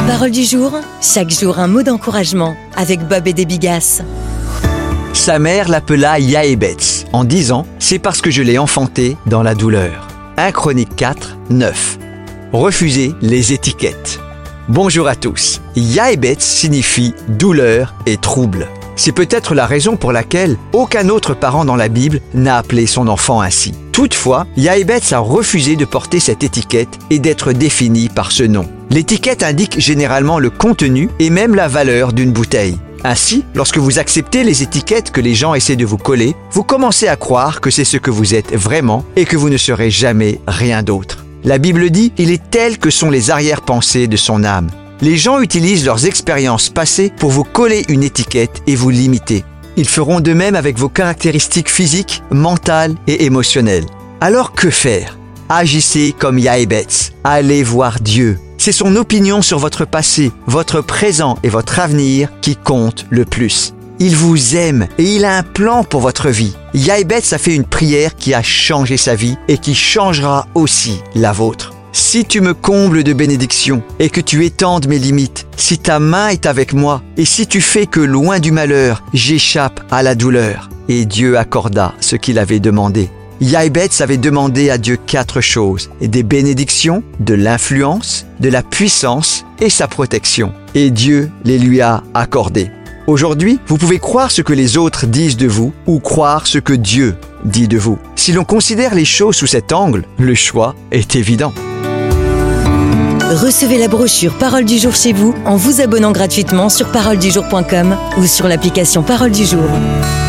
Parole du jour, chaque jour un mot d'encouragement avec Bob et des Bigasses. Sa mère l'appela Yaébetz en disant « C'est parce que je l'ai enfanté dans la douleur ». 1 Chroniques 4, 9. Refusez les étiquettes. Bonjour à tous. Yaébetz signifie douleur et trouble. C'est peut-être la raison pour laquelle aucun autre parent dans la Bible n'a appelé son enfant ainsi. Toutefois, Yaébetz a refusé de porter cette étiquette et d'être défini par ce nom. L'étiquette indique généralement le contenu et même la valeur d'une bouteille. Ainsi, lorsque vous acceptez les étiquettes que les gens essaient de vous coller, vous commencez à croire que c'est ce que vous êtes vraiment et que vous ne serez jamais rien d'autre. La Bible dit « Il est tel que sont les arrière-pensées de son âme ». Les gens utilisent leurs expériences passées pour vous coller une étiquette et vous limiter. Ils feront de même avec vos caractéristiques physiques, mentales et émotionnelles. Alors que faire ? Agissez comme Yaébetz. Allez voir Dieu. C'est son opinion sur votre passé, votre présent et votre avenir qui compte le plus. Il vous aime et il a un plan pour votre vie. Yaébetz a fait une prière qui a changé sa vie et qui changera aussi la vôtre. Si tu me combles de bénédictions et que tu étendes mes limites, si ta main est avec moi et si tu fais que loin du malheur, j'échappe à la douleur. Et Dieu accorda ce qu'il avait demandé. Yaébetz avait demandé à Dieu 4 choses, des bénédictions, de l'influence, de la puissance et sa protection. Et Dieu les lui a accordées. Aujourd'hui, vous pouvez croire ce que les autres disent de vous ou croire ce que Dieu dit de vous. Si l'on considère les choses sous cet angle, le choix est évident. Recevez la brochure Parole du jour chez vous en vous abonnant gratuitement sur paroledujour.com ou sur l'application Parole du jour.